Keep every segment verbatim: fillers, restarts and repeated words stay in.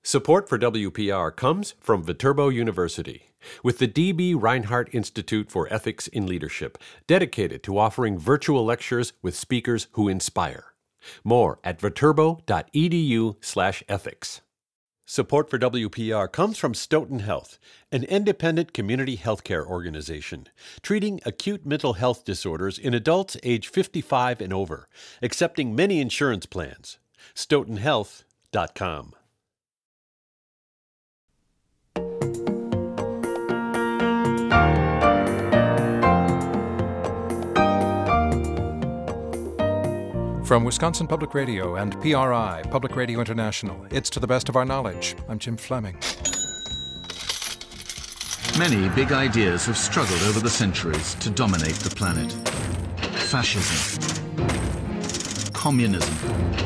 Support for W P R comes from Viterbo University, with the D B. Reinhardt Institute for Ethics in Leadership, dedicated to offering virtual lectures with speakers who inspire. More at viterbo.edu slash ethics. Support for W P R comes from Stoughton Health, an independent community healthcare organization treating acute mental health disorders in adults age fifty-five and over, accepting many insurance plans. stoughton health dot com. From Wisconsin Public Radio and P R I, Public Radio International, it's To the Best of Our Knowledge. I'm Jim Fleming. Many big ideas have struggled over the centuries to dominate the planet. Fascism, communism,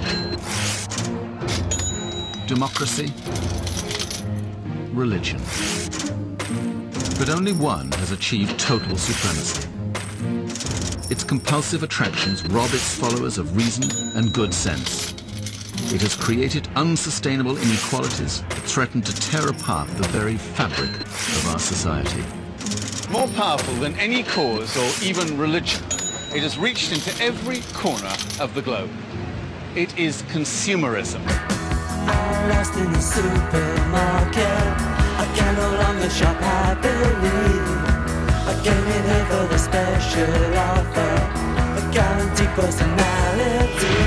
democracy, religion. But only one has achieved total supremacy. Its compulsive attractions rob its followers of reason and good sense. It has created unsustainable inequalities that threaten to tear apart the very fabric of our society. More powerful than any cause or even religion, it has reached into every corner of the globe. It is consumerism. I'm lost in the supermarket. I can no longer shop happily. I came in here for the special offer, a guaranteed personality.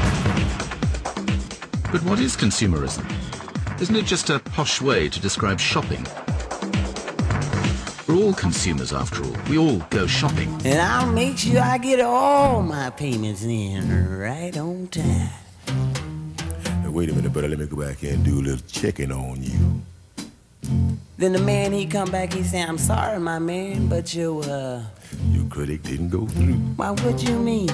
But what is consumerism? Isn't it just a posh way to describe shopping? We're all consumers, after all. We all go shopping. And I'll make sure I get all my payments in right on time. Now, wait a minute, brother. Let me go back here and do a little checking on you. Then the man, he come back, he say, I'm sorry, my man, but your, uh... your credit didn't go through. Why, what you mean?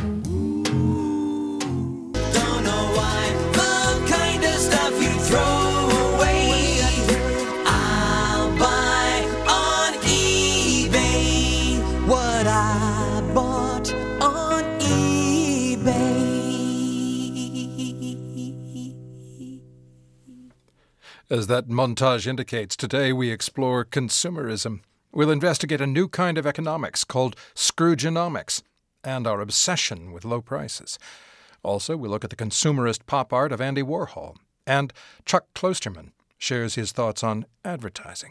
Don't know why the kind of stuff you throw away I'll buy on eBay what I bought on eBay. As that montage indicates, today we explore consumerism. We'll investigate a new kind of economics called Scroogeonomics and our obsession with low prices. Also, we'll look at the consumerist pop art of Andy Warhol. And Chuck Klosterman shares his thoughts on advertising.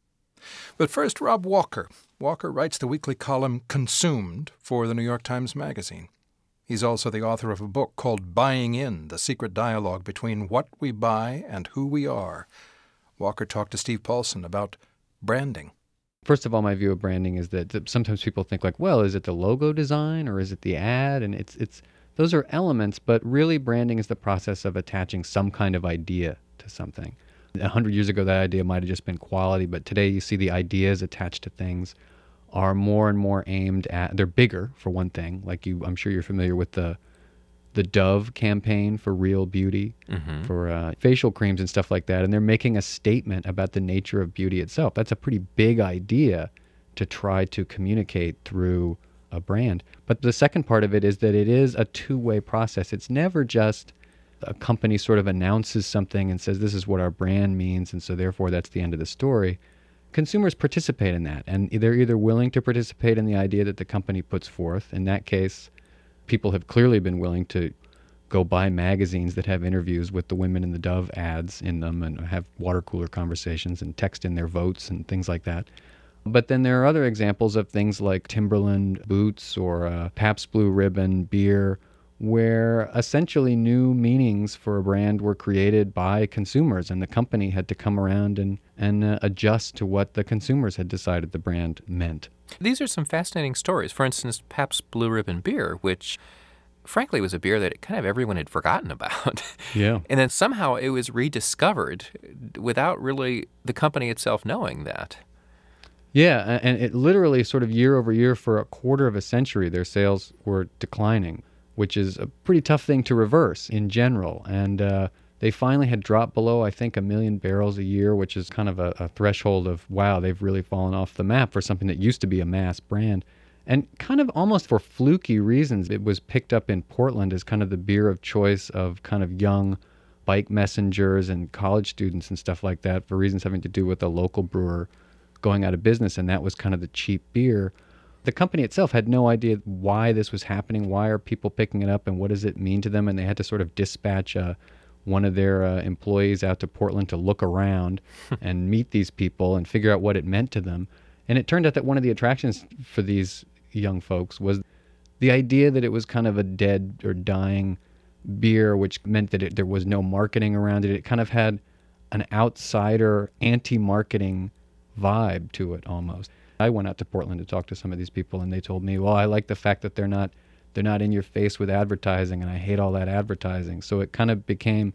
But first, Rob Walker. Walker writes the weekly column Consumed for the New York Times Magazine. He's also the author of a book called Buying In, the secret dialogue between what we buy and who we are. Walker talked to Steve Paulson about branding. First of all, my view of branding is that sometimes people think like, well, is it the logo design or is it the ad? And it's it's those are elements, but really branding is the process of attaching some kind of idea to something. A hundred years ago, that idea might have just been quality, but today you see the ideas attached to things are more and more aimed at, they're bigger, for one thing. Like you, I'm sure you're familiar with the the Dove campaign for Real Beauty, mm-hmm. for uh, facial creams and stuff like that. And they're making a statement about the nature of beauty itself. That's a pretty big idea to try to communicate through a brand. But the second part of it is that it is a two-way process. It's never just a company sort of announces something and says, this is what our brand means, and so therefore that's the end of the story. Consumers participate in that, and they're either willing to participate in the idea that the company puts forth. In that case, people have clearly been willing to go buy magazines that have interviews with the women in the Dove ads in them and have water cooler conversations and text in their votes and things like that. But then there are other examples of things like Timberland boots or uh, Pabst Blue Ribbon beer, where essentially new meanings for a brand were created by consumers, and the company had to come around and, and uh, adjust to what the consumers had decided the brand meant. These are some fascinating stories. For instance, Pabst Blue Ribbon beer, which frankly was a beer that kind of everyone had forgotten about. Yeah. And then somehow it was rediscovered without really the company itself knowing that. Yeah, and it literally sort of year over year for a quarter of a century, their sales were declining, which is a pretty tough thing to reverse in general. And uh, they finally had dropped below, I think, a million barrels a year, which is kind of a, a threshold of, wow, they've really fallen off the map for something that used to be a mass brand. And kind of almost for fluky reasons, it was picked up in Portland as kind of the beer of choice of kind of young bike messengers and college students and stuff like that for reasons having to do with a local brewer going out of business, and that was kind of the cheap beer. The company itself had no idea why this was happening, why are people picking it up, and what does it mean to them, and they had to sort of dispatch uh, one of their uh, employees out to Portland to look around and meet these people and figure out what it meant to them. And it turned out that one of the attractions for these young folks was the idea that it was kind of a dead or dying beer, which meant that it, there was no marketing around it. It kind of had an outsider, anti-marketing vibe to it almost. I went out to Portland to talk to some of these people, and they told me, well, I like the fact that they're not they're not in your face with advertising, and I hate all that advertising. So it kind of became,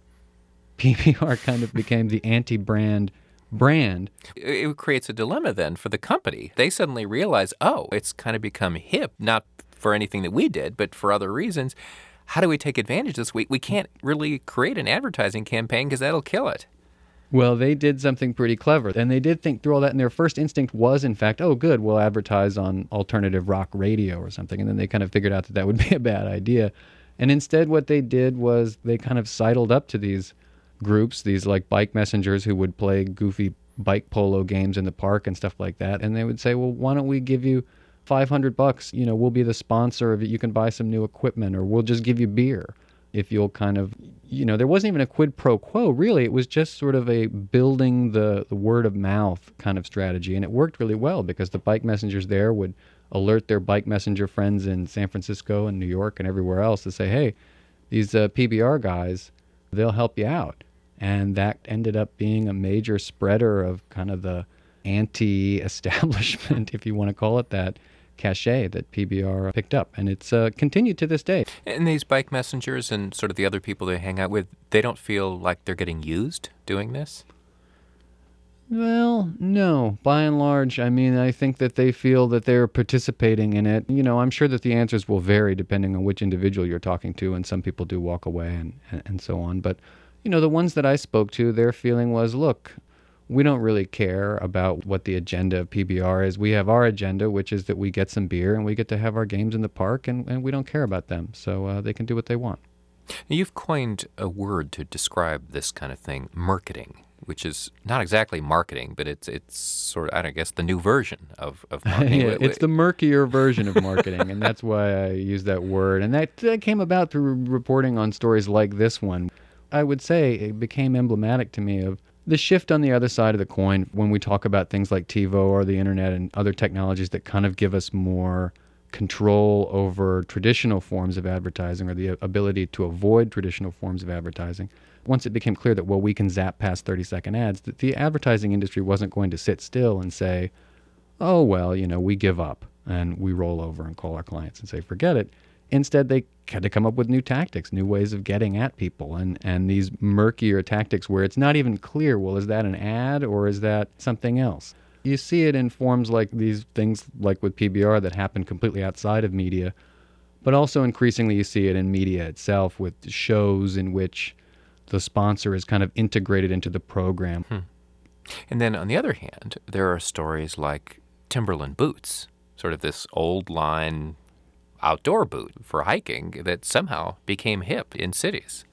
P B R kind of became the anti-brand brand. It creates a dilemma then for the company. They suddenly realize, oh, it's kind of become hip, not for anything that we did, but for other reasons. How do we take advantage of this? We, we can't really create an advertising campaign because that'll kill it. Well, they did something pretty clever, and they did think through all that, and their first instinct was, in fact, oh, good, we'll advertise on alternative rock radio or something, and then they kind of figured out that that would be a bad idea. And instead what they did was they kind of sidled up to these groups, these like bike messengers who would play goofy bike polo games in the park and stuff like that, and they would say, well, why don't we give you five hundred bucks, you know, we'll be the sponsor of it, you can buy some new equipment, or we'll just give you beer if you'll kind of, you know, there wasn't even a quid pro quo, really. It was just sort of a building the, the word of mouth kind of strategy. And it worked really well because the bike messengers there would alert their bike messenger friends in San Francisco and New York and everywhere else to say, hey, these uh, P B R guys, they'll help you out. And that ended up being a major spreader of kind of the anti-establishment, if you want to call it that, cachet that P B R picked up, and it's uh, continued to this day. And these bike messengers and sort of the other people they hang out with, they don't feel like they're getting used doing this? Well, no. By and large, I mean, I think that they feel that they're participating in it. You know, I'm sure that the answers will vary depending on which individual you're talking to, and some people do walk away and, and, and so on. But, you know, the ones that I spoke to, their feeling was, look, we don't really care about what the agenda of P B R is. We have our agenda, which is that we get some beer and we get to have our games in the park, and, and we don't care about them. So uh, they can do what they want. You've coined a word to describe this kind of thing, marketing, which is not exactly marketing, but it's it's sort of, I don't guess, the new version of, of marketing. Yeah, it's the murkier version of marketing, and that's why I use that word. And that, that came about through reporting on stories like this one. I would say it became emblematic to me of the shift on the other side of the coin when we talk about things like TiVo or the internet and other technologies that kind of give us more control over traditional forms of advertising, or the ability to avoid traditional forms of advertising. Once it became clear that, well, we can zap past thirty-second ads, that the advertising industry wasn't going to sit still and say, oh, well, you know, we give up and we roll over and call our clients and say, forget it. Instead, they had to come up with new tactics, new ways of getting at people, and, and these murkier tactics where it's not even clear, well, is that an ad or is that something else? You see it in forms like these things like with P B R that happen completely outside of media, but also increasingly you see it in media itself with shows in which the sponsor is kind of integrated into the program. Hmm. And then on the other hand, there are stories like Timberland boots, sort of this old line outdoor boot for hiking that somehow became hip in cities.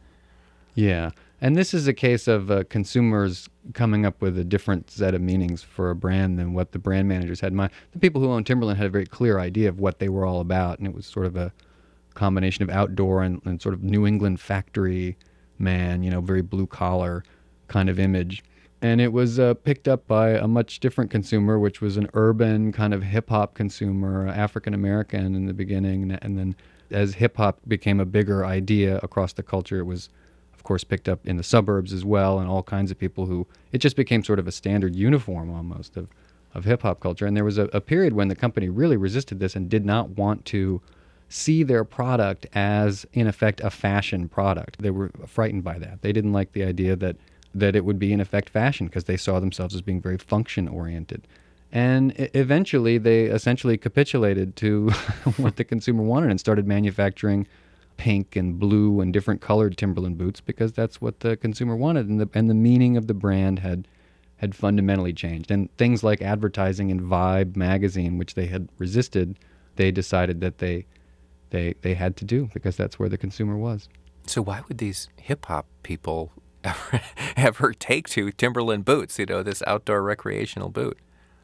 Yeah, and this is a case of uh, consumers coming up with a different set of meanings for a brand than what the brand managers had in mind. The people who owned Timberland had a very clear idea of what they were all about, and it was sort of a combination of outdoor and, and sort of New England factory man, you know, very blue-collar kind of image. And it was uh, picked up by a much different consumer, which was an urban kind of hip-hop consumer, African-American in the beginning. And then as hip-hop became a bigger idea across the culture, it was, of course, picked up in the suburbs as well, and all kinds of people who, it just became sort of a standard uniform almost of, of hip-hop culture. And there was a, a period when the company really resisted this and did not want to see their product as, in effect, a fashion product. They were frightened by that. They didn't like the idea that that it would be, in effect, fashion, because they saw themselves as being very function-oriented. And I- eventually, they essentially capitulated to what the consumer wanted and started manufacturing pink and blue and different colored Timberland boots because that's what the consumer wanted, and the and the meaning of the brand had had fundamentally changed. And things like advertising in Vibe magazine, which they had resisted, they decided that they they they had to do because that's where the consumer was. So why would these hip-hop people ever, ever take to Timberland boots, you know, this outdoor recreational boot?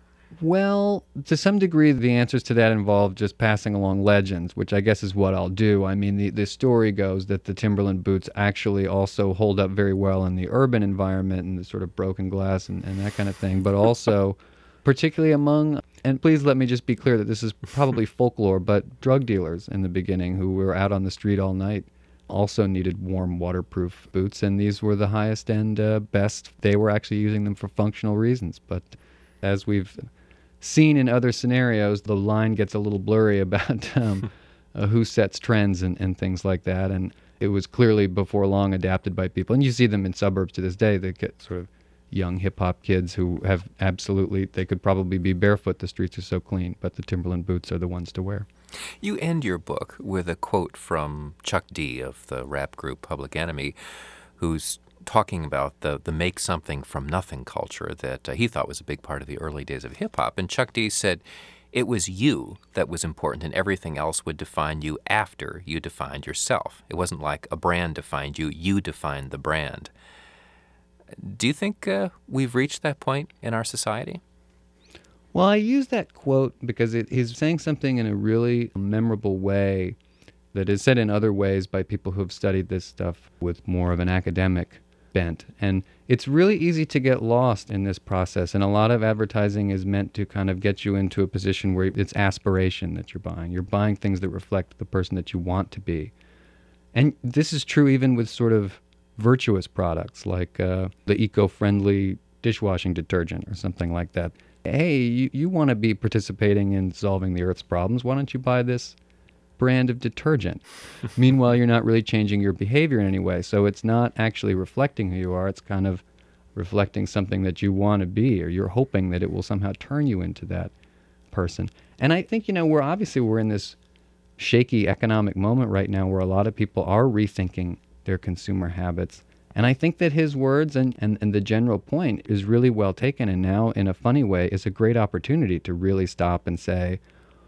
Well, to some degree, the answers to that involve just passing along legends, which I guess is what I'll do. I mean, the, the story goes that the Timberland boots actually also hold up very well in the urban environment and the sort of broken glass and, and that kind of thing, but also particularly among, and please let me just be clear that this is probably folklore, but drug dealers in the beginning who were out on the street all night also needed warm, waterproof boots, and these were the highest and uh, best. They were actually using them for functional reasons, but as we've seen in other scenarios, the line gets a little blurry about um, uh, who sets trends and, and things like that. And it was clearly before long adapted by people. And you see them in suburbs to this day. They get sort of young hip-hop kids who have absolutely, they could probably be barefoot. The streets are so clean, but the Timberland boots are the ones to wear. You end your book with a quote from Chuck D of the rap group Public Enemy, who's talking about the the make something from nothing culture that uh, he thought was a big part of the early days of hip-hop. And Chuck D said, it was you that was important and everything else would define you after you defined yourself. It wasn't like a brand defined you, you defined the brand. Do you think uh, we've reached that point in our society? Well, I use that quote because it, he's saying something in a really memorable way that is said in other ways by people who have studied this stuff with more of an academic bent. And it's really easy to get lost in this process. And a lot of advertising is meant to kind of get you into a position where it's aspiration that you're buying. You're buying things that reflect the person that you want to be. And this is true even with sort of virtuous products like uh, the eco-friendly dishwashing detergent or something like that. Hey, you, you want to be participating in solving the Earth's problems. Why don't you buy this brand of detergent? Meanwhile, you're not really changing your behavior in any way. So it's not actually reflecting who you are. It's kind of reflecting something that you want to be, or you're hoping that it will somehow turn you into that person. And I think, you know, we're obviously we're in this shaky economic moment right now where a lot of people are rethinking their consumer habits. And I think that his words and, and, and the general point is really well taken, and now, in a funny way, is a great opportunity to really stop and say,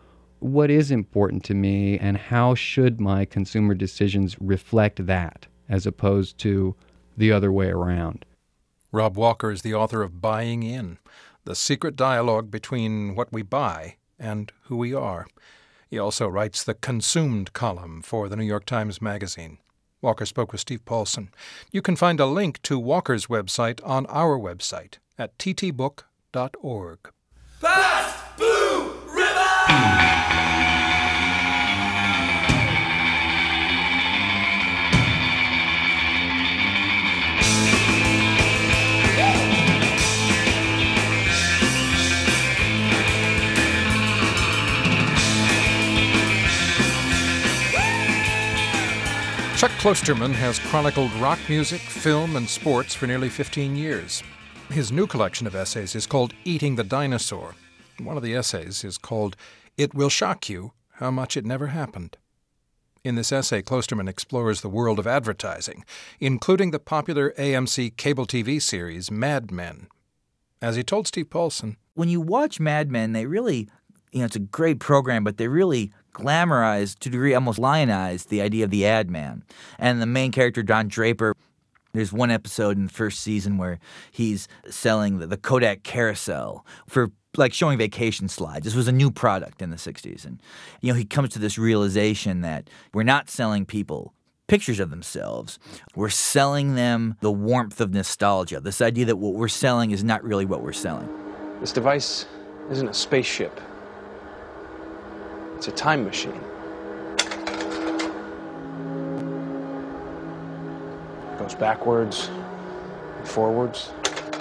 what is important to me and how should my consumer decisions reflect that as opposed to the other way around? Rob Walker is the author of Buying In, the secret dialogue between what we buy and who we are. He also writes the Consumed column for the New York Times Magazine. Walker spoke with Steve Paulson. You can find a link to Walker's website on our website at t t book dot org. Fast Blue Ribbon! Chuck Klosterman has chronicled rock music, film, and sports for nearly fifteen years. His new collection of essays is called Eating the Dinosaur. One of the essays is called It Will Shock You How Much It Never Happened. In this essay, Klosterman explores the world of advertising, including the popular A M C cable T V series Mad Men. As he told Steve Paulson, when you watch Mad Men, they really, you know, it's a great program, but they really glamorize, to a degree, almost lionize the idea of the ad man. And the main character, Don Draper, there's one episode in the first season where he's selling the, the Kodak Carousel for like showing vacation slides. This was a new product in the sixties. And, you know, he comes to this realization that we're not selling people pictures of themselves. We're selling them the warmth of nostalgia, this idea that what we're selling is not really what we're selling. This device isn't a spaceship. It's a time machine. It goes backwards and forwards.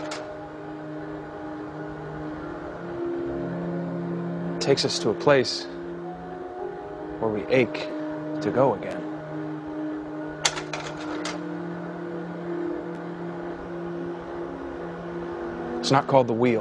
It takes us to a place where we ache to go again. It's not called the wheel.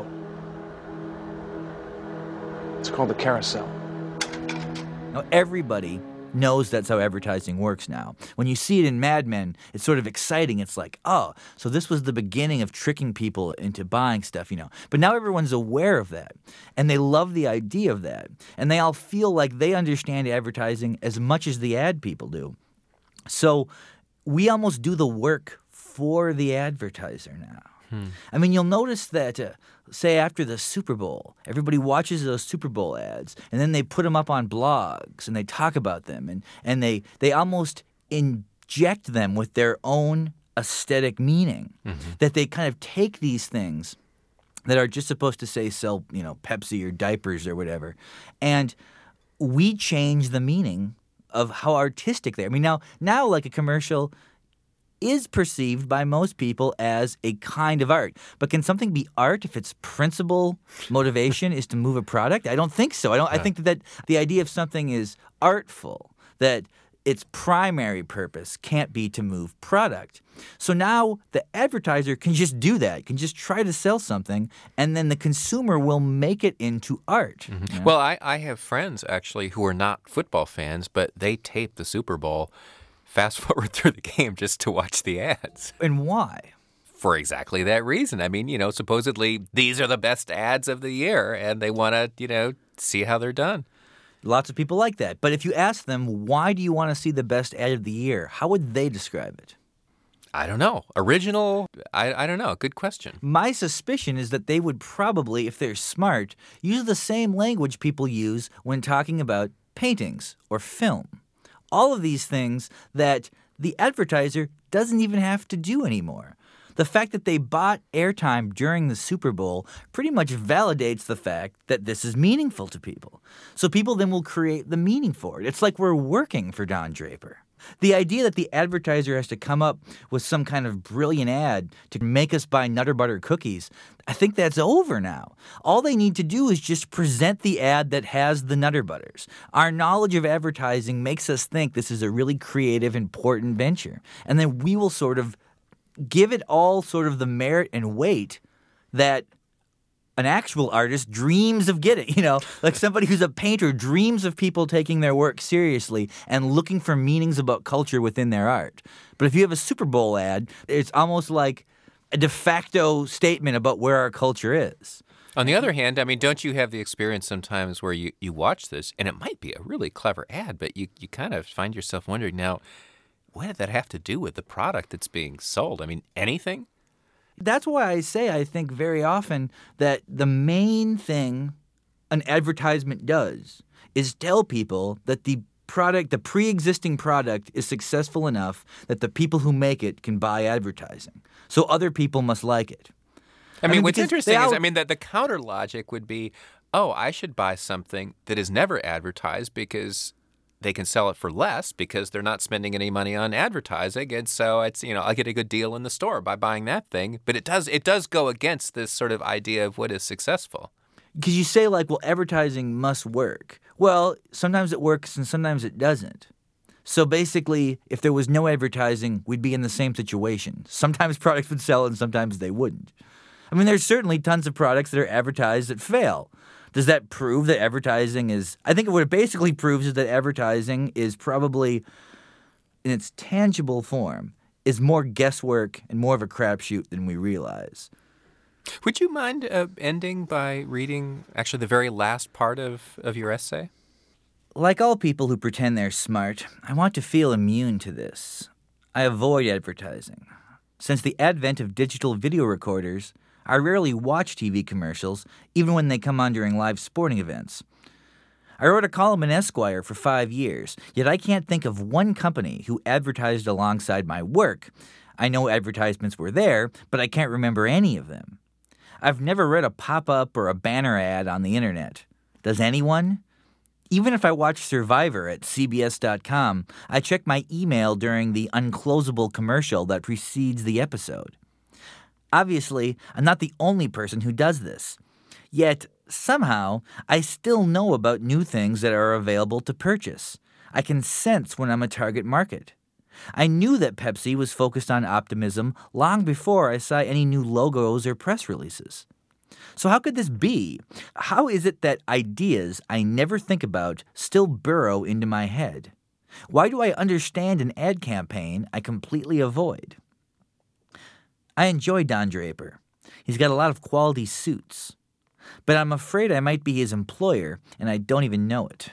It's called the carousel. Now, everybody knows that's how advertising works now. When you see it in Mad Men, it's sort of exciting. It's like, oh, so this was the beginning of tricking people into buying stuff, you know. But now everyone's aware of that, and they love the idea of that. And they all feel like they understand advertising as much as the ad people do. So we almost do the work for the advertiser now. Hmm. I mean, you'll notice that, uh, say, after the Super Bowl, everybody watches those Super Bowl ads, and then they put them up on blogs, and they talk about them, and, and they, they almost inject them with their own aesthetic meaning, mm-hmm. that they kind of take these things that are just supposed to say sell, you know, Pepsi or diapers or whatever, and we change the meaning of how artistic they are. I mean, now, now like a commercial is perceived by most people as a kind of art. But can something be art if its principal motivation is to move a product? I don't think so. I don't. Yeah. I think that, that the idea of something is artful, that its primary purpose can't be to move product. So now the advertiser can just do that, can just try to sell something, and then the consumer will make it into art. Mm-hmm. You know? Well, I, I have friends, actually, who are not football fans, but they tape the Super Bowl fast forward through the game just to watch the ads. And why? For exactly that reason. I mean, you know, supposedly these are the best ads of the year, and they want to, you know, see how they're done. Lots of people like that. But if you ask them, why do you want to see the best ad of the year, how would they describe it? I don't know. Original? I, I don't know. Good question. My suspicion is that they would probably, if they're smart, use the same language people use when talking about paintings or film. All of these things that the advertiser doesn't even have to do anymore. The fact that they bought airtime during the Super Bowl pretty much validates the fact that this is meaningful to people. So people then will create the meaning for it. It's like we're working for Don Draper. The idea that the advertiser has to come up with some kind of brilliant ad to make us buy Nutter Butter cookies, I think that's over now. All they need to do is just present the ad that has the Nutter Butters. Our knowledge of advertising makes us think this is a really creative, important venture. And then we will sort of give it all sort of the merit and weight that an actual artist dreams of getting, you know, like somebody who's a painter dreams of people taking their work seriously and looking for meanings about culture within their art. But if you have a Super Bowl ad, it's almost like a de facto statement about where our culture is. On the other hand, I mean, don't you have the experience sometimes where you, you watch this, and it might be a really clever ad, but you, you kind of find yourself wondering, now, what did that have to do with the product that's being sold? I mean, anything? That's why I say I think very often that the main thing an advertisement does is tell people that the product, the pre-existing product is successful enough that the people who make it can buy advertising. So other people must like it. I mean, I mean what's interesting all... is, I mean, that the counter logic would be, oh, I should buy something that is never advertised because they can sell it for less because they're not spending any money on advertising, and so it's, you know, I'll get a good deal in the store by buying that thing. But it does it does go against this sort of idea of what is successful. Because you say, like, well, advertising must work. Well, sometimes it works and sometimes it doesn't. So basically, if there was no advertising, we'd be in the same situation. Sometimes products would sell and sometimes they wouldn't. I mean, there's certainly tons of products that are advertised that fail. Does that prove that advertising is – I think what it basically proves is that advertising is probably, in its tangible form, is more guesswork and more of a crapshoot than we realize. Would you mind uh, ending by reading actually the very last part of, of your essay? Like all people who pretend they're smart, I want to feel immune to this. I avoid advertising. Since the advent of digital video recorders – I rarely watch T V commercials, even when they come on during live sporting events. I wrote a column in Esquire for five years, yet I can't think of one company who advertised alongside my work. I know advertisements were there, but I can't remember any of them. I've never read a pop-up or a banner ad on the internet. Does anyone? Even if I watch Survivor at C B S dot com, I check my email during the unclosable commercial that precedes the episode. Obviously, I'm not the only person who does this. Yet, somehow, I still know about new things that are available to purchase. I can sense when I'm a target market. I knew that Pepsi was focused on optimism long before I saw any new logos or press releases. So how could this be? How is it that ideas I never think about still burrow into my head? Why do I understand an ad campaign I completely avoid? I enjoy Don Draper. He's got a lot of quality suits. But I'm afraid I might be his employer, and I don't even know it.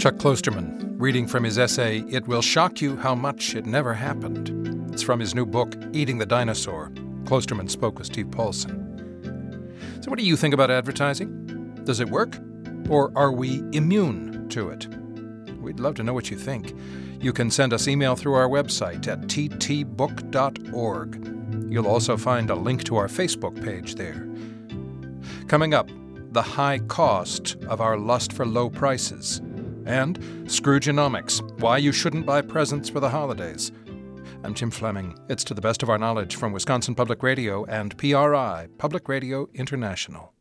Chuck Klosterman, reading from his essay, It Will Shock You How Much It Never Happened. It's from his new book, Eating the Dinosaur. Klosterman spoke with Steve Paulson. So what do you think about advertising? Does it work? Or are we immune to it? We'd love to know what you think. You can send us email through our website at t t book dot org. You'll also find a link to our Facebook page there. Coming up, the high cost of our lust for low prices. And Scroogenomics, why you shouldn't buy presents for the holidays. I'm Jim Fleming. It's To the Best of Our Knowledge from Wisconsin Public Radio and P R I, Public Radio International.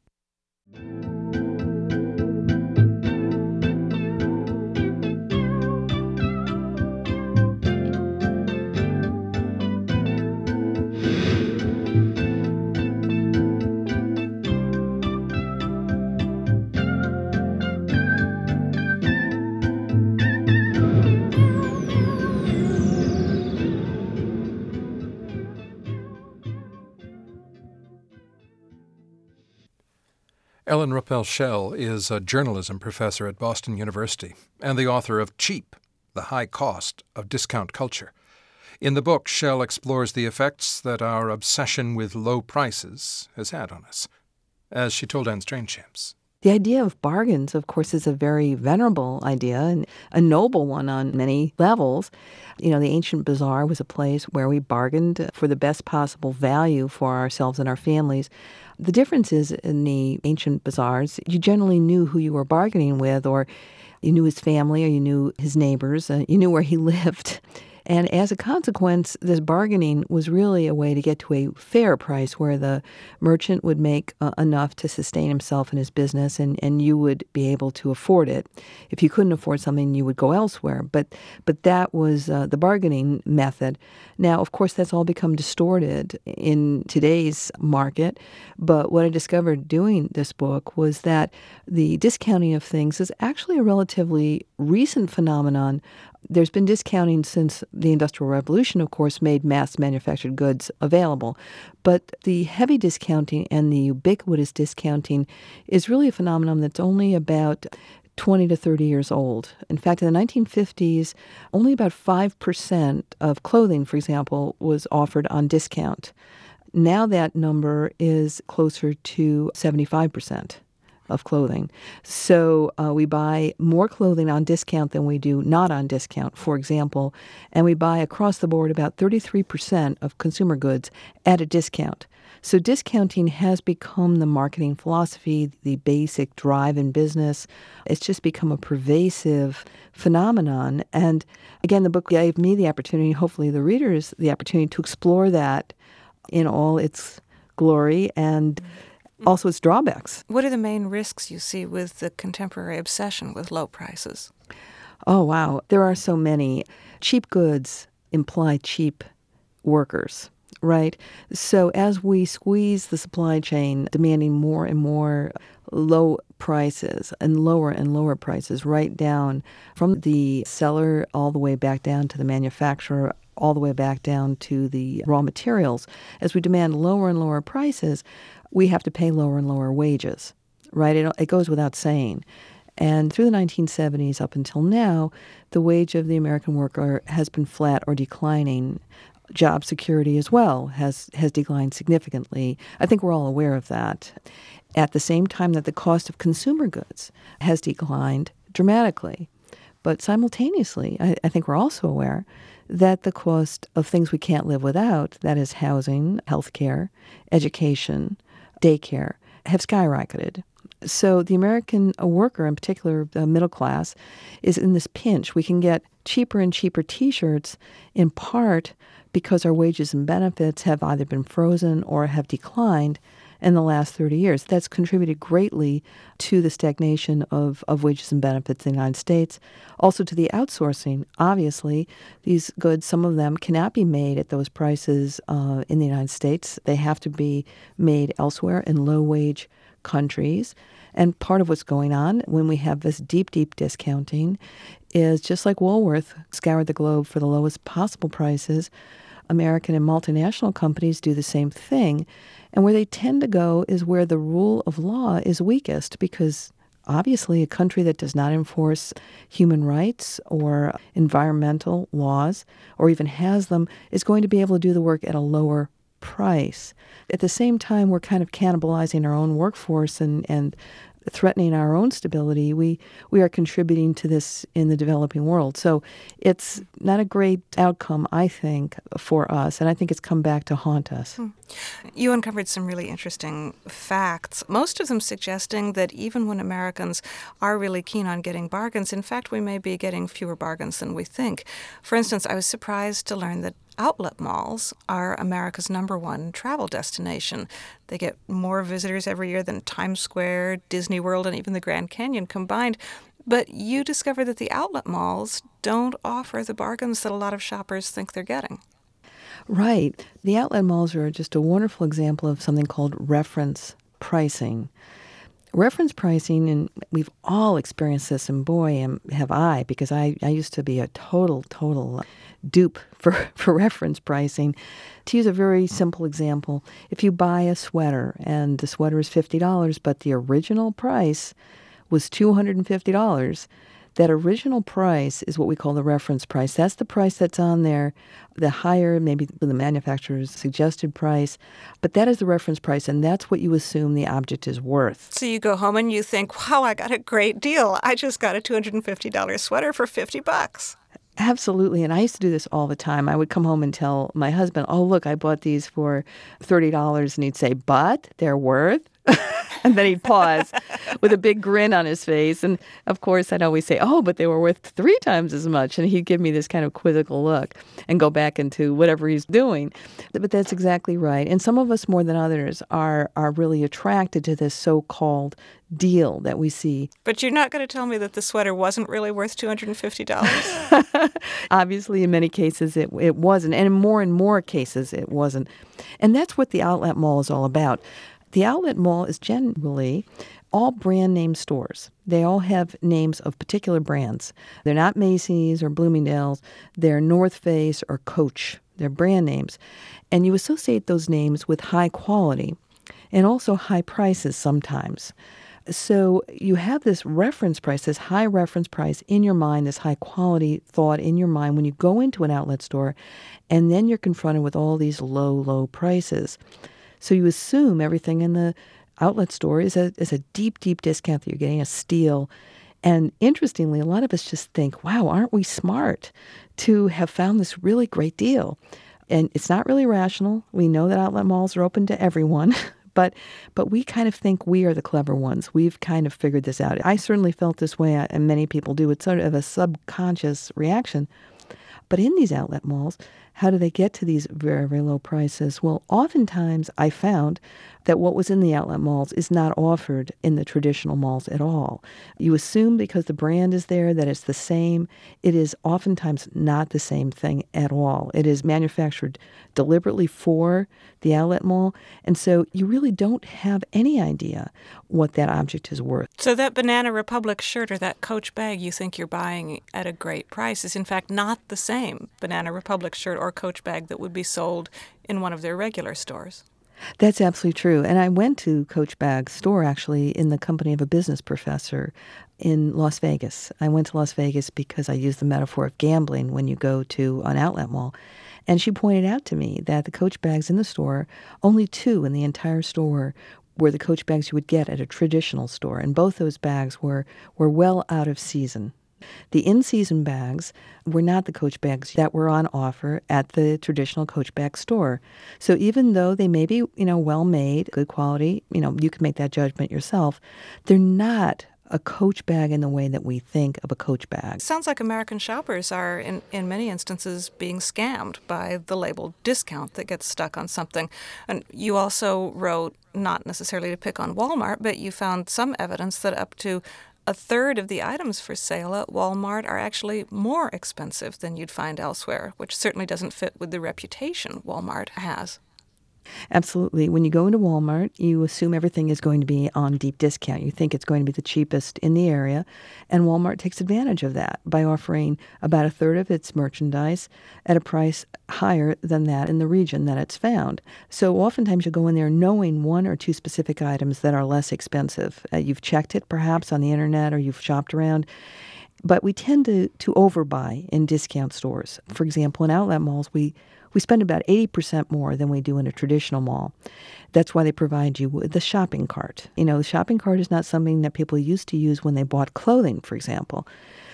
Ellen Rappel-Shell is a journalism professor at Boston University and the author of Cheap, The High Cost of Discount Culture. In the book, Shell explores the effects that our obsession with low prices has had on us, as she told Anne Strangechaps. The idea of bargains, of course, is a very venerable idea and a noble one on many levels. You know, the ancient bazaar was a place where we bargained for the best possible value for ourselves and our families. The difference is in the ancient bazaars, you generally knew who you were bargaining with, or you knew his family, or you knew his neighbors, uh, you knew where he lived. And as a consequence, this bargaining was really a way to get to a fair price where the merchant would make uh, enough to sustain himself and his business, and, and you would be able to afford it. If you couldn't afford something, you would go elsewhere. But but that was uh, the bargaining method. Now, of course, that's all become distorted in today's market. But what I discovered doing this book was that the discounting of things is actually a relatively recent phenomenon. There's been discounting since the Industrial Revolution, of course, made mass manufactured goods available. But the heavy discounting and the ubiquitous discounting is really a phenomenon that's only about twenty to thirty years old. In fact, in the nineteen fifties, only about five percent of clothing, for example, was offered on discount. Now that number is closer to seventy-five percent. Of clothing. So uh, we buy more clothing on discount than we do not on discount, for example, and we buy across the board about thirty-three percent of consumer goods at a discount. So discounting has become the marketing philosophy, the basic drive in business. It's just become a pervasive phenomenon. And again, the book gave me the opportunity, hopefully the readers, the opportunity to explore that in all its glory and also its drawbacks. What are the main risks you see with the contemporary obsession with low prices? Oh, wow. There are so many. Cheap goods imply cheap workers, right? So as we squeeze the supply chain, demanding more and more low prices and lower and lower prices right down from the seller all the way back down to the manufacturer, all the way back down to the raw materials, as we demand lower and lower prices, we have to pay lower and lower wages, right? It, it goes without saying. And through the nineteen seventies up until now, the wage of the American worker has been flat or declining. Job security as well has, has declined significantly. I think we're all aware of that. At the same time that the cost of consumer goods has declined dramatically. But simultaneously, I, I think we're also aware that the cost of things we can't live without, that is housing, healthcare, education, daycare, have skyrocketed. So the American worker, in particular the middle class, is in this pinch. We can get cheaper and cheaper T-shirts in part because our wages and benefits have either been frozen or have declined in the last thirty years. That's contributed greatly to the stagnation of, of wages and benefits in the United States. Also to the outsourcing. Obviously, these goods, some of them cannot be made at those prices uh, in the United States. They have to be made elsewhere in low-wage countries. And part of what's going on when we have this deep, deep discounting is just like Woolworth scoured the globe for the lowest possible prices, American and multinational companies do the same thing. And where they tend to go is where the rule of law is weakest because obviously a country that does not enforce human rights or environmental laws or even has them is going to be able to do the work at a lower price. At the same time, we're kind of cannibalizing our own workforce and, and threatening our own stability. We we are contributing to this in the developing world. So it's not a great outcome, I think, for us. And I think it's come back to haunt us. Hmm. You uncovered some really interesting facts, most of them suggesting that even when Americans are really keen on getting bargains, in fact, we may be getting fewer bargains than we think. For instance, I was surprised to learn that outlet malls are America's number one travel destination. They get more visitors every year than Times Square, Disney World, and even the Grand Canyon combined. But you discover that the outlet malls don't offer the bargains that a lot of shoppers think they're getting. Right. The outlet malls are just a wonderful example of something called reference pricing. Reference pricing, and we've all experienced this, and boy, am, have I, because I, I used to be a total, total dupe for, for reference pricing. To use a very simple example, if you buy a sweater and the sweater is fifty dollars, but the original price was two hundred fifty dollars, that original price is what we call the reference price. That's the price that's on there, the higher, maybe the manufacturer's suggested price, but that is the reference price, and that's what you assume the object is worth. So you go home and you think, wow, I got a great deal. I just got a two hundred fifty dollars sweater for fifty bucks. Absolutely, and I used to do this all the time. I would come home and tell my husband, oh, look, I bought these for thirty dollars, and he'd say, but they're worth? And then he'd pause with a big grin on his face. And, of course, I'd always say, oh, but they were worth three times as much. And he'd give me this kind of quizzical look and go back into whatever he's doing. But that's exactly right. And some of us more than others are are really attracted to this so-called deal that we see. But you're not going to tell me that the sweater wasn't really worth two hundred fifty dollars? Obviously, in many cases, it, it wasn't. And in more and more cases, it wasn't. And that's what the outlet mall is all about. The outlet mall is generally all brand name stores. They all have names of particular brands. They're not Macy's or Bloomingdale's. They're North Face or Coach. They're brand names. And you associate those names with high quality and also high prices sometimes. So you have this reference price, this high reference price in your mind, this high quality thought in your mind when you go into an outlet store, and then you're confronted with all these low, low prices. So you assume everything in the outlet store is a is a deep, deep discount, that you're getting a steal. And interestingly, a lot of us just think, wow, aren't we smart to have found this really great deal? And it's not really rational. We know that outlet malls are open to everyone, but but we kind of think we are the clever ones. We've kind of figured this out. I certainly felt this way, and many people do. It's sort of a subconscious reaction. But in these outlet malls, how do they get to these very, very low prices? Well, oftentimes I found that what was in the outlet malls is not offered in the traditional malls at all. You assume because the brand is there that it's the same. It is oftentimes not the same thing at all. It is manufactured deliberately for the outlet mall, and so you really don't have any idea what that object is worth. So that Banana Republic shirt or that Coach bag you think you're buying at a great price is in fact not the same Banana Republic shirt or Coach bag that would be sold in one of their regular stores. That's absolutely true. And I went to Coach Bag's store, actually, in the company of a business professor in Las Vegas. I went to Las Vegas because I use the metaphor of gambling when you go to an outlet mall. And she pointed out to me that the Coach bags in the store, only two in the entire store were the Coach bags you would get at a traditional store. And both those bags were, were well out of season. The in-season bags were not the Coach bags that were on offer at the traditional Coach bag store. So even though they may be, you know, well-made, good quality, you know, you can make that judgment yourself, they're not a Coach bag in the way that we think of a Coach bag. Sounds like American shoppers are, in, in many instances, being scammed by the label discount that gets stuck on something. And you also wrote, not necessarily to pick on Walmart, but you found some evidence that up to a third of the items for sale at Walmart are actually more expensive than you'd find elsewhere, which certainly doesn't fit with the reputation Walmart has. Absolutely. When you go into Walmart, you assume everything is going to be on deep discount. You think it's going to be the cheapest in the area, and Walmart takes advantage of that by offering about a third of its merchandise at a price higher than that in the region that it's found. So oftentimes you go in there knowing one or two specific items that are less expensive. Uh, you've checked it perhaps on the internet or you've shopped around. But we tend to, to overbuy in discount stores. For example, in outlet malls, we We spend about eighty percent more than we do in a traditional mall. That's why they provide you with the shopping cart. You know, the shopping cart is not something that people used to use when they bought clothing, for example.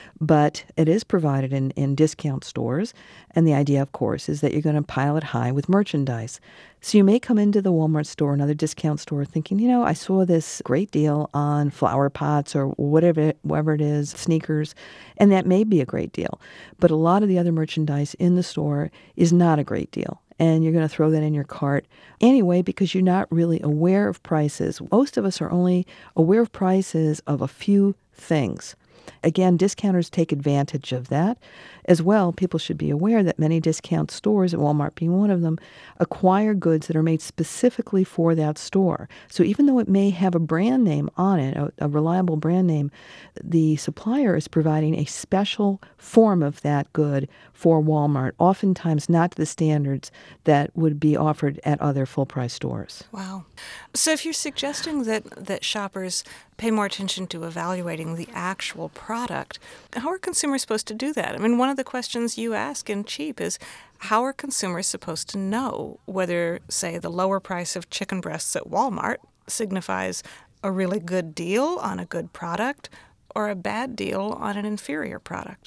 But it is provided in, in discount stores. And the idea, of course, is that you're going to pile it high with merchandise. So you may come into the Walmart store, another discount store, thinking, you know, I saw this great deal on flower pots or whatever, whatever it is, sneakers, and that may be a great deal. But a lot of the other merchandise in the store is not a great deal. And you're going to throw that in your cart anyway because you're not really aware of prices. Most of us are only aware of prices of a few things. Again, discounters take advantage of that. As well, people should be aware that many discount stores, Walmart being one of them, acquire goods that are made specifically for that store. So even though it may have a brand name on it, a, a reliable brand name, the supplier is providing a special form of that good for Walmart, oftentimes not to the standards that would be offered at other full-price stores. Wow. So if you're suggesting that, that shoppers pay more attention to evaluating the actual product, how are consumers supposed to do that? I mean, one of the questions you ask in Cheap is, how are consumers supposed to know whether, say, the lower price of chicken breasts at Walmart signifies a really good deal on a good product or a bad deal on an inferior product?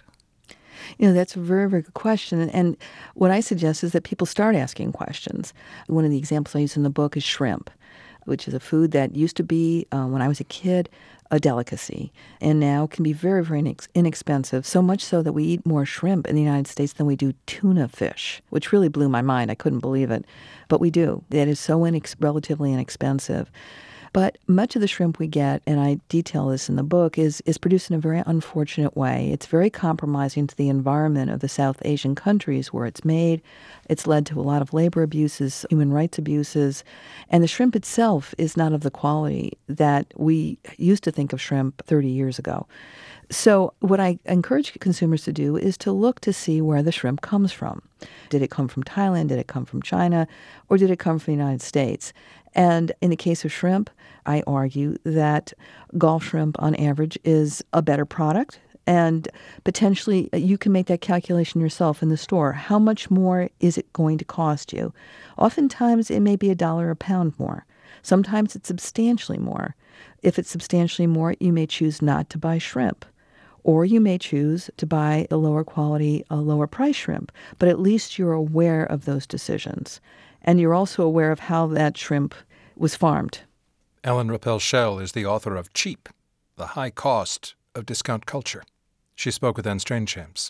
You know, that's a very, very good question. And what I suggest is that people start asking questions. One of the examples I use in the book is shrimp, which is a food that used to be, uh, when I was a kid, a delicacy, and now can be very, very inex- inexpensive, so much so that we eat more shrimp in the United States than we do tuna fish, which really blew my mind. I couldn't believe it. But we do. It is so inex- relatively inexpensive. But much of the shrimp we get, and I detail this in the book, is, is produced in a very unfortunate way. It's very compromising to the environment of the South Asian countries where it's made. It's led to a lot of labor abuses, human rights abuses, and the shrimp itself is not of the quality that we used to think of shrimp thirty years ago. So what I encourage consumers to do is to look to see where the shrimp comes from. Did it come from Thailand? Did it come from China? Or did it come from the United States? And in the case of shrimp, I argue that Gulf shrimp on average is a better product. And potentially you can make that calculation yourself in the store. How much more is it going to cost you? Oftentimes it may be a dollar a pound more. Sometimes it's substantially more. If it's substantially more, you may choose not to buy shrimp. Or you may choose to buy a lower quality, a lower price shrimp. But at least you're aware of those decisions. And you're also aware of how that shrimp was farmed. Ellen Rappel Shell is the author of Cheap, The High Cost of Discount Culture. She spoke with Anne Strainchamps.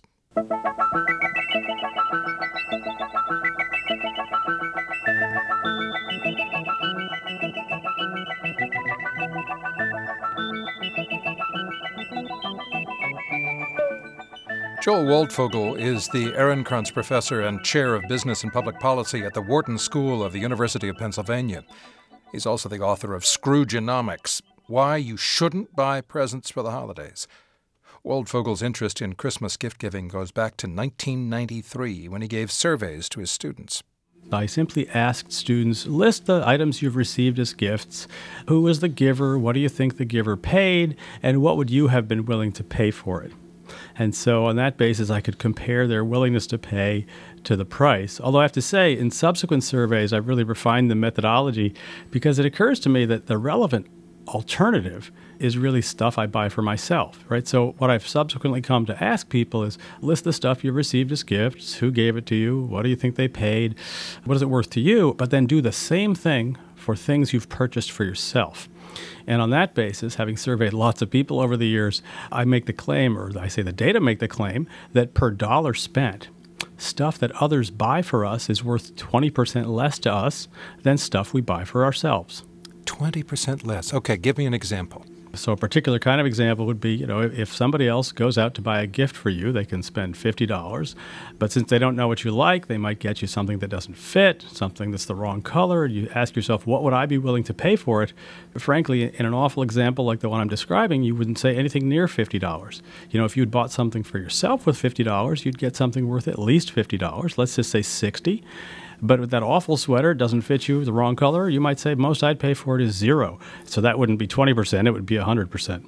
Joel Waldfogel is the Ehrenkrantz Professor and Chair of Business and Public Policy at the Wharton School of the University of Pennsylvania. He's also the author of Scroogenomics, Why You Shouldn't Buy Presents for the Holidays. Waldfogel's interest in Christmas gift-giving goes back to nineteen ninety-three, when he gave surveys to his students. I simply asked students, list the items you've received as gifts. Who was the giver? What do you think the giver paid? And what would you have been willing to pay for it? And so on that basis, I could compare their willingness to pay to the price. Although I have to say, in subsequent surveys, I've really refined the methodology because it occurs to me that the relevant alternative is really stuff I buy for myself, right? So what I've subsequently come to ask people is list the stuff you received as gifts, who gave it to you, what do you think they paid, what is it worth to you, but then do the same thing for things you've purchased for yourself. And on that basis, having surveyed lots of people over the years, I make the claim, or I say the data make the claim, that per dollar spent, stuff that others buy for us is worth twenty percent less to us than stuff we buy for ourselves. twenty percent less. Okay, give me an example. So a particular kind of example would be, you know, if, if somebody else goes out to buy a gift for you, they can spend fifty dollars. But since they don't know what you like, they might get you something that doesn't fit, something that's the wrong color. You ask yourself, what would I be willing to pay for it? Frankly, in an awful example like the one I'm describing, you wouldn't say anything near fifty dollars. You know, if you'd bought something for yourself with fifty dollars, you'd get something worth at least fifty dollars. Let's just say sixty dollars. But if that awful sweater doesn't fit you, the wrong color, you might say most I'd pay for it is zero. So that wouldn't be twenty percent, it would be one hundred percent.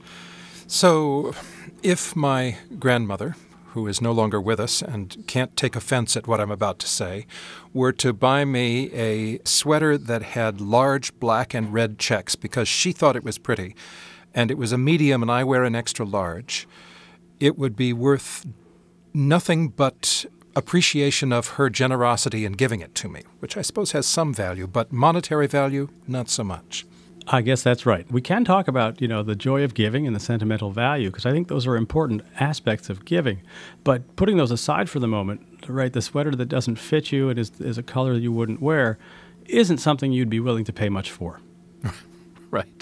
So if my grandmother, who is no longer with us and can't take offense at what I'm about to say, were to buy me a sweater that had large black and red checks because she thought it was pretty, and it was a medium and I wear an extra large, it would be worth nothing but appreciation of her generosity in giving it to me, which I suppose has some value, but monetary value, not so much. I guess that's right. We can talk about, you know, the joy of giving and the sentimental value, because I think those are important aspects of giving. But putting those aside for the moment, right, the sweater that doesn't fit you and is, is a color you wouldn't wear isn't something you'd be willing to pay much for. Right.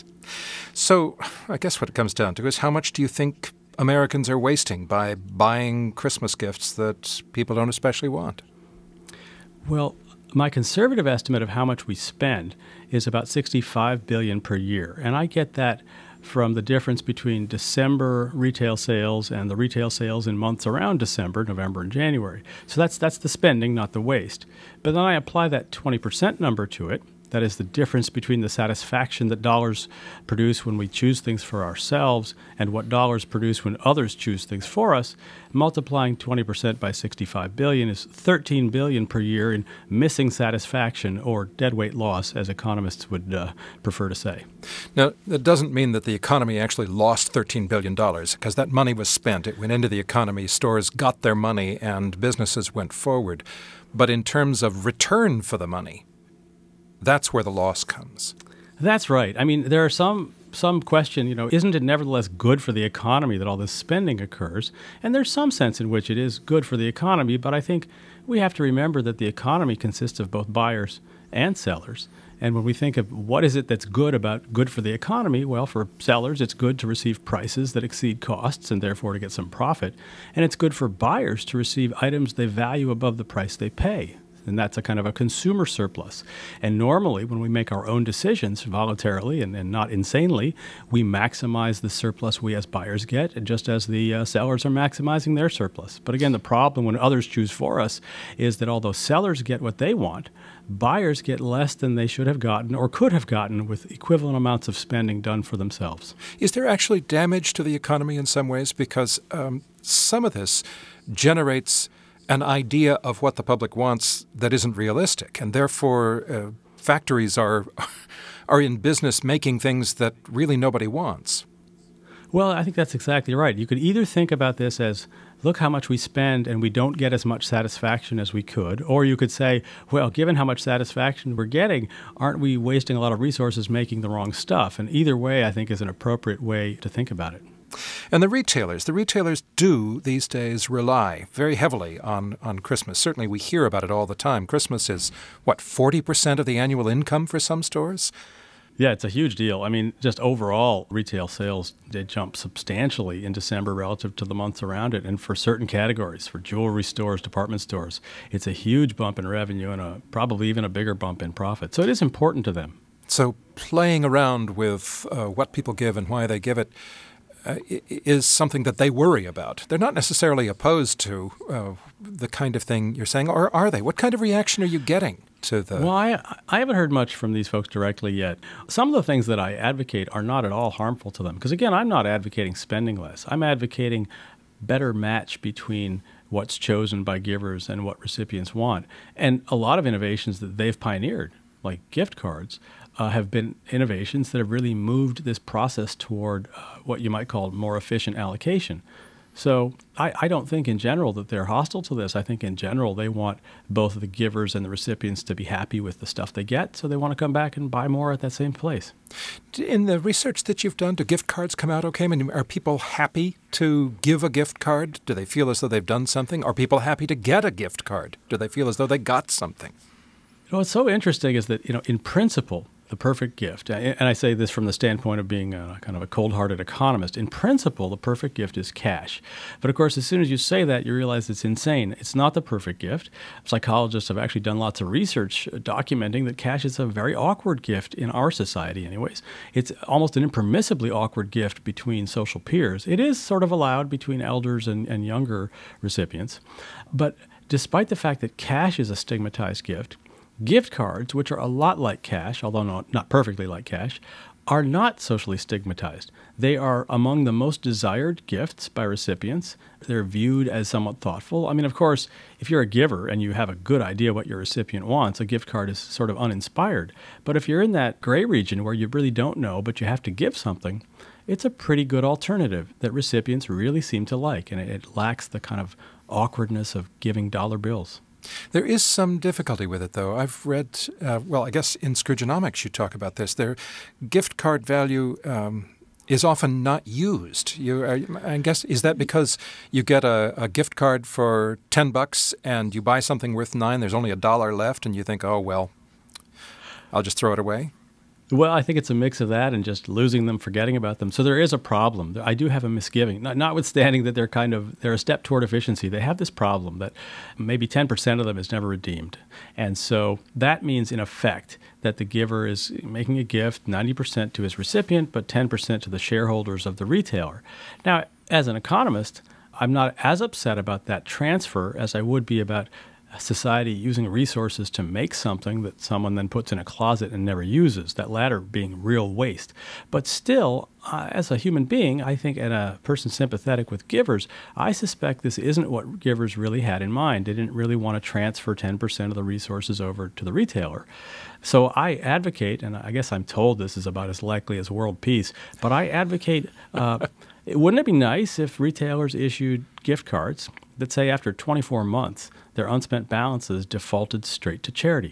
So I guess what it comes down to is how much do you think Americans are wasting by buying Christmas gifts that people don't especially want? Well, my conservative estimate of how much we spend is about sixty-five billion dollars per year. And I get that from the difference between December retail sales and the retail sales in months around December, November, and January. So that's that's the spending, not the waste. But then I apply that twenty percent number to it. That is the difference between the satisfaction that dollars produce when we choose things for ourselves and what dollars produce when others choose things for us. Multiplying twenty percent by sixty-five billion dollars is thirteen billion dollars per year in missing satisfaction, or deadweight loss, as economists would uh, prefer to say. Now, that doesn't mean that the economy actually lost thirteen billion dollars, because that money was spent. It went into the economy, stores got their money, and businesses went forward. But in terms of return for the money, that's where the loss comes. That's right. I mean, there are some some question, you know, isn't it nevertheless good for the economy that all this spending occurs? And there's some sense in which it is good for the economy, but I think we have to remember that the economy consists of both buyers and sellers. And when we think of what is it that's good about good for the economy, well, for sellers, it's good to receive prices that exceed costs and therefore to get some profit. And it's good for buyers to receive items they value above the price they pay. And that's a kind of a consumer surplus. And normally, when we make our own decisions voluntarily and, and not insanely, we maximize the surplus we as buyers get, just as the uh, sellers are maximizing their surplus. But again, the problem when others choose for us is that although sellers get what they want, buyers get less than they should have gotten or could have gotten with equivalent amounts of spending done for themselves. Is there actually damage to the economy in some ways? Because um, some of this generates an idea of what the public wants that isn't realistic, and therefore uh, factories are are in business making things that really nobody wants. Well, I think that's exactly right. You could either think about this as, look how much we spend and we don't get as much satisfaction as we could, or you could say, well, given how much satisfaction we're getting, aren't we wasting a lot of resources making the wrong stuff? And either way, I think, is an appropriate way to think about it. And the retailers, the retailers do these days rely very heavily on, on Christmas. Certainly we hear about it all the time. Christmas is, what, forty percent of the annual income for some stores? Yeah, it's a huge deal. I mean, just overall, retail sales did jump substantially in December relative to the months around it. And for certain categories, for jewelry stores, department stores, it's a huge bump in revenue and a, probably even a bigger bump in profit. So it is important to them. So playing around with uh, what people give and why they give it Uh, is something that they worry about. They're not necessarily opposed to uh, the kind of thing you're saying, or are they? What kind of reaction are you getting to the... Well, I, I haven't heard much from these folks directly yet. Some of the things that I advocate are not at all harmful to them. Because, again, I'm not advocating spending less. I'm advocating better match between what's chosen by givers and what recipients want. And a lot of innovations that they've pioneered, like gift cards, Uh, have been innovations that have really moved this process toward uh, what you might call more efficient allocation. So I, I don't think in general that they're hostile to this. I think in general they want both the givers and the recipients to be happy with the stuff they get, so they want to come back and buy more at that same place. In the research that you've done, do gift cards come out okay? I mean, are people happy to give a gift card? Do they feel as though they've done something? Are people happy to get a gift card? Do they feel as though they got something? You know, what's so interesting is that, you know, in principle, the perfect gift, and I say this from the standpoint of being a kind of a cold-hearted economist, in principle, the perfect gift is cash. But of course, as soon as you say that, you realize it's insane. It's not the perfect gift. Psychologists have actually done lots of research documenting that cash is a very awkward gift in our society anyways. It's almost an impermissibly awkward gift between social peers. It is sort of allowed between elders and, and younger recipients. But despite the fact that cash is a stigmatized gift, gift cards, which are a lot like cash, although not, not perfectly like cash, are not socially stigmatized. They are among the most desired gifts by recipients. They're viewed as somewhat thoughtful. I mean, of course, if you're a giver and you have a good idea what your recipient wants, a gift card is sort of uninspired. But if you're in that gray region where you really don't know, but you have to give something, it's a pretty good alternative that recipients really seem to like, and it lacks the kind of awkwardness of giving dollar bills. There is some difficulty with it, though. I've read, uh, well, I guess in Scroogenomics you talk about this. Their gift card value um, is often not used. You, uh, I guess, is that because you get a, a gift card for ten bucks and you buy something worth nine, there's only a dollar left, and you think, oh, well, I'll just throw it away? Well, I think it's a mix of that and just losing them, forgetting about them. So there is a problem. I do have a misgiving, Not, notwithstanding that they're kind of, they're a step toward efficiency. They have this problem that maybe ten percent of them is never redeemed. And so that means, in effect, that the giver is making a gift ninety percent to his recipient, but ten percent to the shareholders of the retailer. Now, as an economist, I'm not as upset about that transfer as I would be about society using resources to make something that someone then puts in a closet and never uses, that latter being real waste. But still, uh, as a human being, I think, and a person sympathetic with givers, I suspect this isn't what givers really had in mind. They didn't really want to transfer ten percent of the resources over to the retailer. So I advocate, and I guess I'm told this is about as likely as world peace, but I advocate, uh, wouldn't it be nice if retailers issued gift cards that say after twenty-four months, their unspent balances defaulted straight to charity?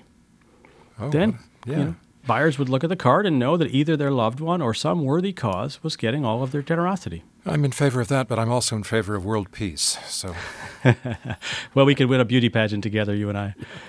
Oh, then yeah. you know, buyers would look at the card and know that either their loved one or some worthy cause was getting all of their generosity. I'm in favor of that, but I'm also in favor of world peace. So, well, we could win a beauty pageant together, you and I.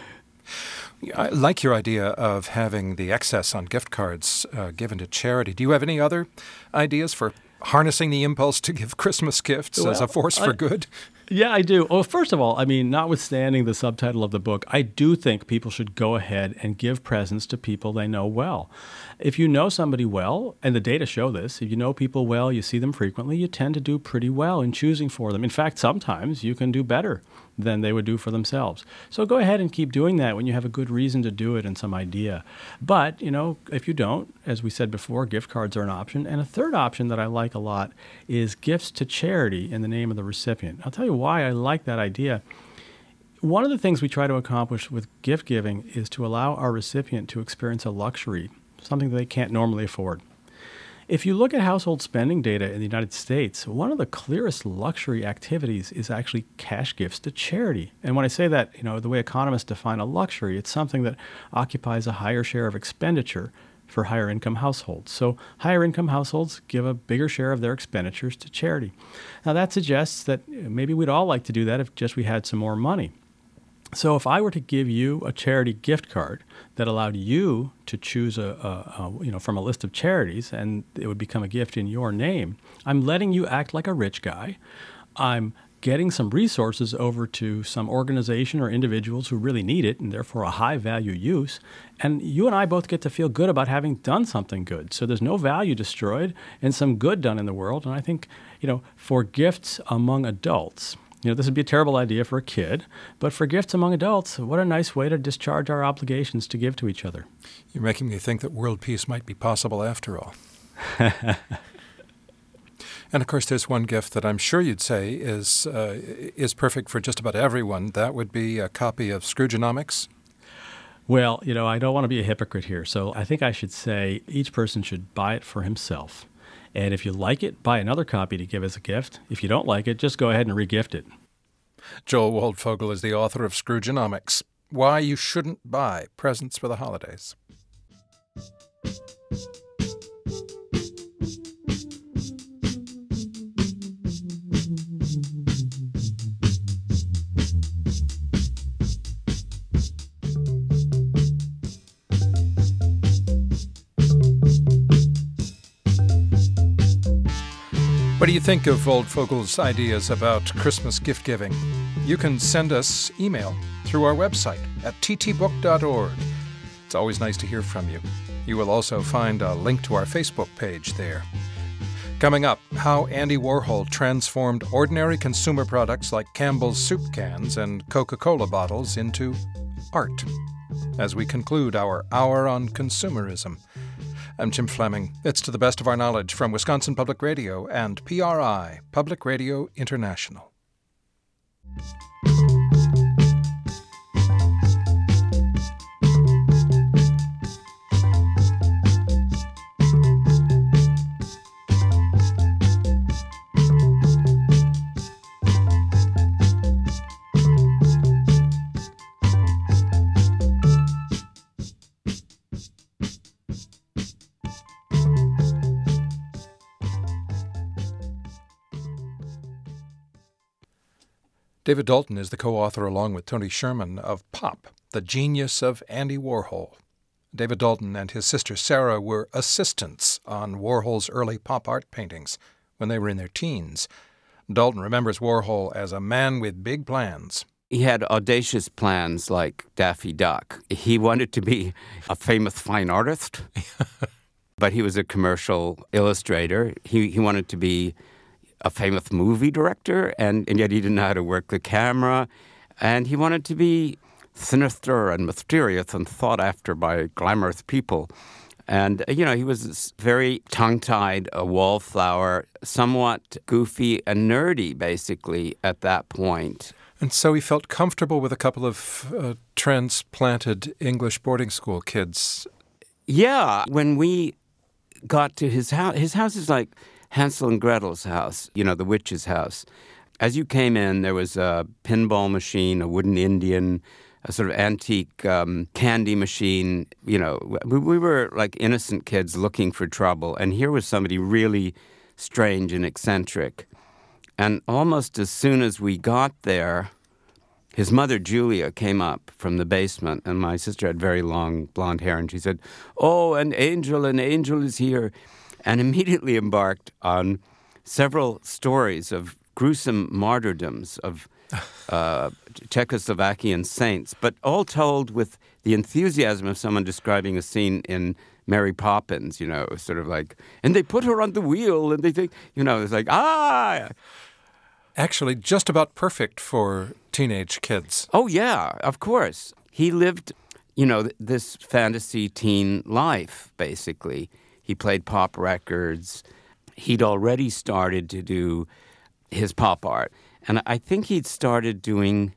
I like your idea of having the excess on gift cards uh, given to charity. Do you have any other ideas for harnessing the impulse to give Christmas gifts well, as a force for I, good? Yeah, I do. Well, first of all, I mean, notwithstanding the subtitle of the book, I do think people should go ahead and give presents to people they know well. If you know somebody well, and the data show this, if you know people well, you see them frequently, you tend to do pretty well in choosing for them. In fact, sometimes you can do better than they would do for themselves. So go ahead and keep doing that when you have a good reason to do it and some idea. But, you know, if you don't, as we said before, gift cards are an option. And a third option that I like a lot is gifts to charity in the name of the recipient. I'll tell you why I like that idea. One of the things we try to accomplish with gift giving is to allow our recipient to experience a luxury, something that they can't normally afford. If you look at household spending data in the United States, one of the clearest luxury activities is actually cash gifts to charity. And when I say that, you know, the way economists define a luxury, it's something that occupies a higher share of expenditure for higher income households. So higher income households give a bigger share of their expenditures to charity. Now that suggests that maybe we'd all like to do that if just we had some more money. So if I were to give you a charity gift card that allowed you to choose a, a, a you know from a list of charities, and it would become a gift in your name, I'm letting you act like a rich guy. I'm getting some resources over to some organization or individuals who really need it and therefore a high value use. And you and I both get to feel good about having done something good. So there's no value destroyed and some good done in the world. And I think, you know, for gifts among adults, you know, this would be a terrible idea for a kid, but for gifts among adults, what a nice way to discharge our obligations to give to each other. You're making me think that world peace might be possible after all. And, of course, there's one gift that I'm sure you'd say is uh, is perfect for just about everyone. That would be a copy of Scroogenomics. Well, you know, I don't want to be a hypocrite here, so I think I should say each person should buy it for himself. And if you like it, buy another copy to give as a gift. If you don't like it, just go ahead and re-gift it. Joel Waldfogel is the author of Scroogenomics, Why You Shouldn't Buy Presents for the Holidays. What do you think of Old Fogel's ideas about Christmas gift giving? You can send us email through our website at t t book dot org. It's always nice to hear from you. You will also find a link to our Facebook page there. Coming up, how Andy Warhol transformed ordinary consumer products like Campbell's soup cans and Coca-Cola bottles into art. As we conclude our Hour on Consumerism. I'm Jim Fleming. It's To the Best of Our Knowledge from Wisconsin Public Radio and P R I, Public Radio International. David Dalton is the co-author, along with Tony Sherman, of Pop, The Genius of Andy Warhol. David Dalton and his sister Sarah were assistants on Warhol's early pop art paintings when they were in their teens. Dalton remembers Warhol as a man with big plans. He had audacious plans like Daffy Duck. He wanted to be a famous fine artist, but he was a commercial illustrator. He, he wanted to be a famous movie director, and, and yet he didn't know how to work the camera. And he wanted to be sinister and mysterious and sought after by glamorous people. And, you know, he was very tongue-tied, a wallflower, somewhat goofy and nerdy, basically, at that point. And so he felt comfortable with a couple of uh, transplanted English boarding school kids. Yeah. When we got to his house, his house is like Hansel and Gretel's house, you know, the witch's house. As you came in, there was a pinball machine, a wooden Indian, a sort of antique um, candy machine. You know, we, we were like innocent kids looking for trouble. And here was somebody really strange and eccentric. And almost as soon as we got there, his mother, Julia, came up from the basement. And my sister had very long blonde hair. And she said, "Oh, an angel, an angel is here." And immediately embarked on several stories of gruesome martyrdoms of uh, Czechoslovakian saints, but all told with the enthusiasm of someone describing a scene in Mary Poppins, you know, sort of like, and they put her on the wheel, and they think, you know, it's like, ah! Actually, just about perfect for teenage kids. Oh, yeah, of course. He lived, you know, th- this fantasy teen life, basically. He played pop records. He'd already started to do his pop art. And I think he'd started doing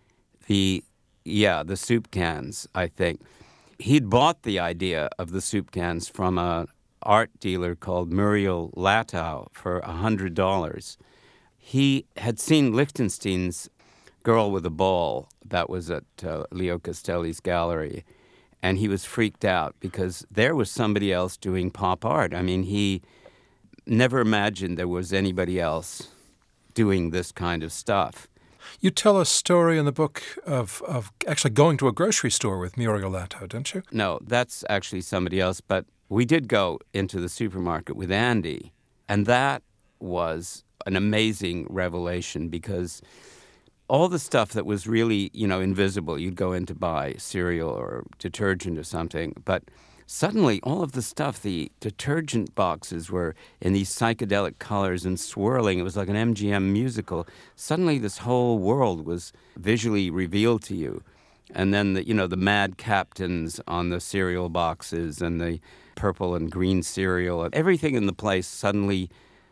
the, yeah, the soup cans, I think. He'd bought the idea of the soup cans from an art dealer called Muriel Latow for one hundred dollars. He had seen Lichtenstein's Girl with a Ball that was at uh, Leo Castelli's gallery. And he was freaked out because there was somebody else doing pop art. I mean, he never imagined there was anybody else doing this kind of stuff. You tell a story in the book of, of actually going to a grocery store with Muriel Latow, don't you? No, that's actually somebody else. But we did go into the supermarket with Andy. And that was an amazing revelation because all the stuff that was really, you know, invisible, you'd go in to buy cereal or detergent or something, but suddenly all of the stuff, the detergent boxes were in these psychedelic colors and swirling. It was like an M G M musical. Suddenly this whole world was visually revealed to you. And then, the, you know, the mad captains on the cereal boxes and the purple and green cereal, everything in the place suddenly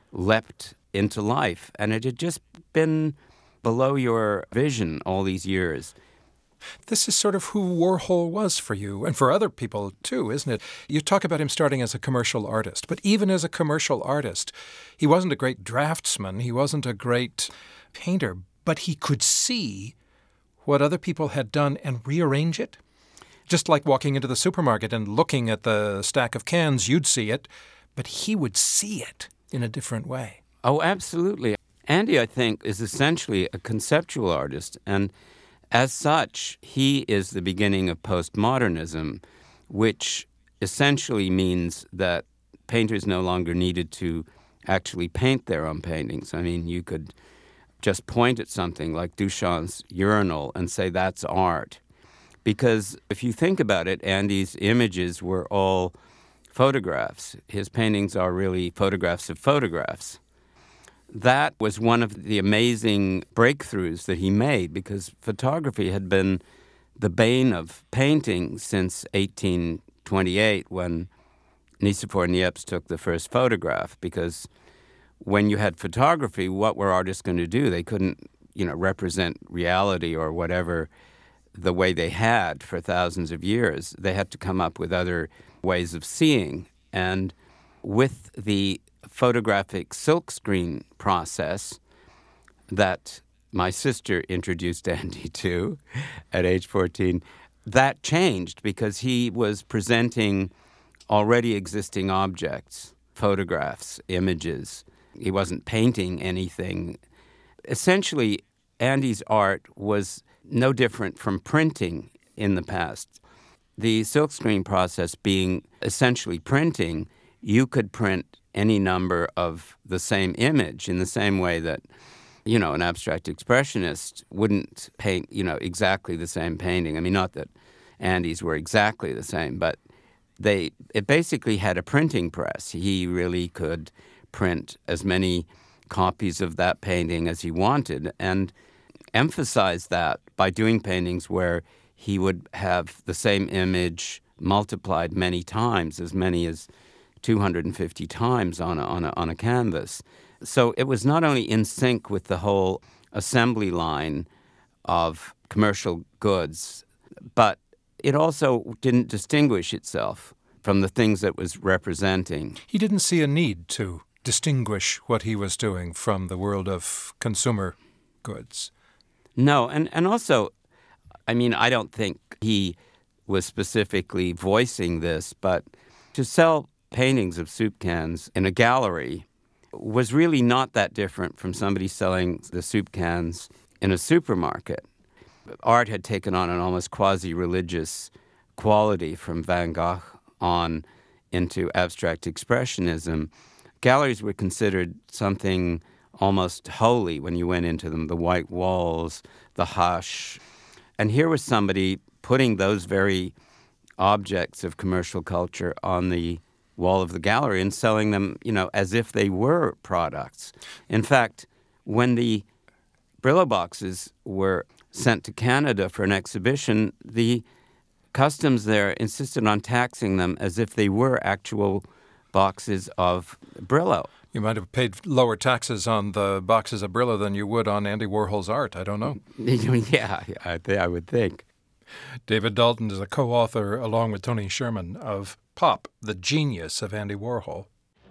leapt into life. And it had just been below your vision all these years. This is sort of who Warhol was for you, and for other people too, isn't it? You talk about him starting as a commercial artist, but even as a commercial artist, he wasn't a great draftsman, he wasn't a great painter, but he could see what other people had done and rearrange it. Just like walking into the supermarket and looking at the stack of cans, you'd see it, but he would see it in a different way. Oh, absolutely. Andy, I think, is essentially a conceptual artist, and as such, he is the beginning of postmodernism, which essentially means that painters no longer needed to actually paint their own paintings. I mean, you could just point at something like Duchamp's urinal and say that's art. Because if you think about it, Andy's images were all photographs. His paintings are really photographs of photographs. That was one of the amazing breakthroughs that he made, because photography had been the bane of painting since eighteen twenty-eight, when Nicephore Niepce took the first photograph. Because when you had photography, what were artists going to do? They couldn't, you know, represent reality or whatever the way they had for thousands of years. They had to come up with other ways of seeing. And with the photographic silkscreen process that my sister introduced Andy to at age fourteen, that changed because he was presenting already existing objects, photographs, images. He wasn't painting anything. Essentially, Andy's art was no different from printing in the past. The silkscreen process being essentially printing, you could print any number of the same image in the same way that, you know, an abstract expressionist wouldn't paint, you know, exactly the same painting. I mean, not that Andy's were exactly the same, but they it basically had a printing press. He really could print as many copies of that painting as he wanted, and emphasize that by doing paintings where he would have the same image multiplied many times, as many as two hundred fifty times on a, on a, on a canvas. So it was not only in sync with the whole assembly line of commercial goods, but it also didn't distinguish itself from the things that it was representing. He didn't see a need to distinguish what he was doing from the world of consumer goods. No, and, and also, I mean, I don't think he was specifically voicing this, but to sell paintings of soup cans in a gallery was really not that different from somebody selling the soup cans in a supermarket. Art had taken on an almost quasi-religious quality from Van Gogh on into abstract expressionism. Galleries were considered something almost holy when you went into them, the white walls, the hush. And here was somebody putting those very objects of commercial culture on the wall of the gallery and selling them, you know, as if they were products. In fact, when the Brillo boxes were sent to Canada for an exhibition, the customs there insisted on taxing them as if they were actual boxes of Brillo. You might have paid lower taxes on the boxes of Brillo than you would on Andy Warhol's art. I don't know. Yeah, I, th- I would think. David Dalton is a co-author, along with Tony Sherman, of Pop, the Genius of Andy Warhol.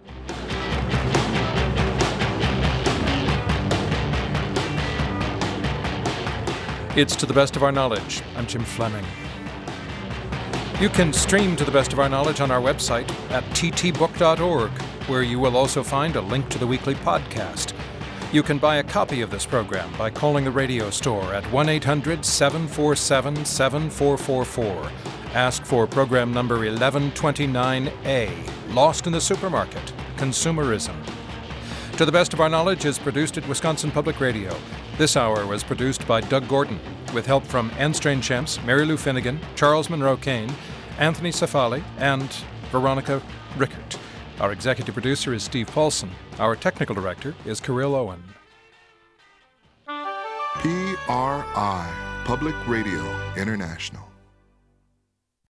It's To the Best of Our Knowledge. I'm Jim Fleming. You can stream To the Best of Our Knowledge on our website at t t book dot org, where you will also find a link to the weekly podcast. You can buy a copy of this program by calling the radio store at one eight hundred seven four seven seven four four four. Ask for program number eleven twenty-nine A, Lost in the Supermarket, Consumerism. To the Best of Our Knowledge is produced at Wisconsin Public Radio. This hour was produced by Doug Gordon, with help from Anne Strange-Champs, Mary Lou Finnegan, Charles Monroe Kane, Anthony Safali, and Veronica Rickert. Our executive producer is Steve Paulson. Our technical director is Kirill Owen. P R I, Public Radio International.